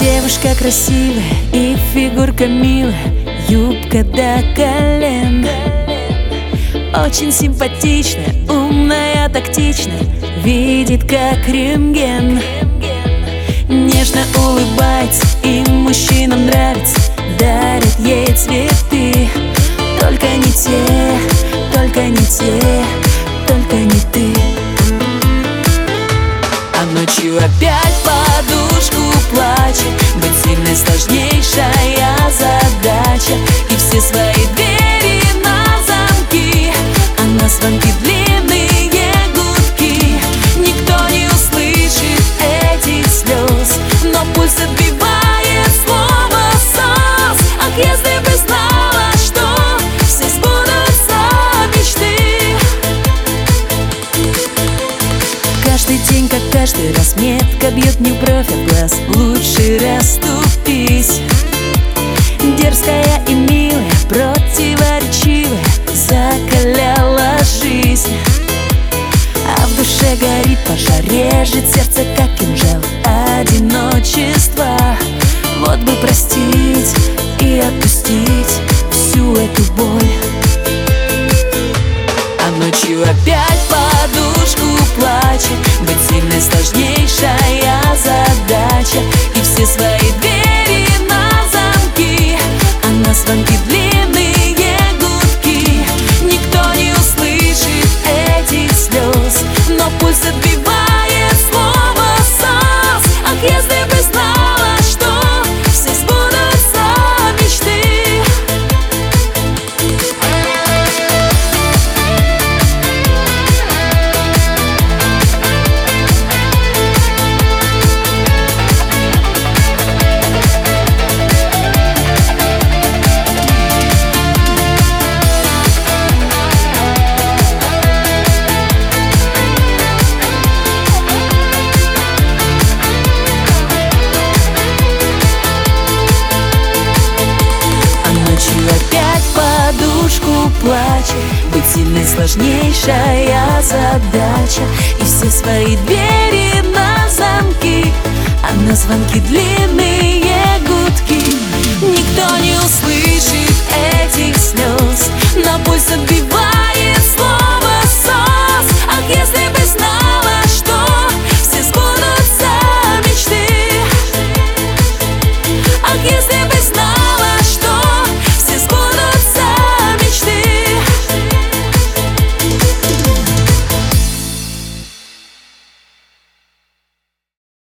Девушка красивая и фигурка милая, юбка до колен. Очень симпатичная, умная, тактичная, видит как рентген. Нежно улыбается, и мужчинам нравится, дарит ей цветы. Только не те, только не те, только не ты. А ночью опять подушку плачет. Быть сильной сложнейшая задача, и все свои двери на замки, а на звонки длинные гудки. Никто не услышит этих слез, но пульс отбивает слово «СОС». Ах, если бы знала, что все сбудутся мечты. Каждый день, как каждый раз, метко бьет не в бровь, а в глаз. Лучше расступись. Дерзкая и милая, противоречивая, закаляла жизнь. А в душе горит пожар, режет сердце, как кинжал, одиночество. Вот бы простить и отпустить всю эту боль. А ночью опять подушку плачет. Быть сильной сложнейшая задача, и все свои двери на замки, а на звонки длинные гудки. Никто не услышит этих слез, но пульс отбивает слово «СОС». Ах, если бы знала, что все сбудутся мечты. Опять подушку плачет. Быть сильной сложнейшая задача, и все свои двери на замки, а на звонки длинные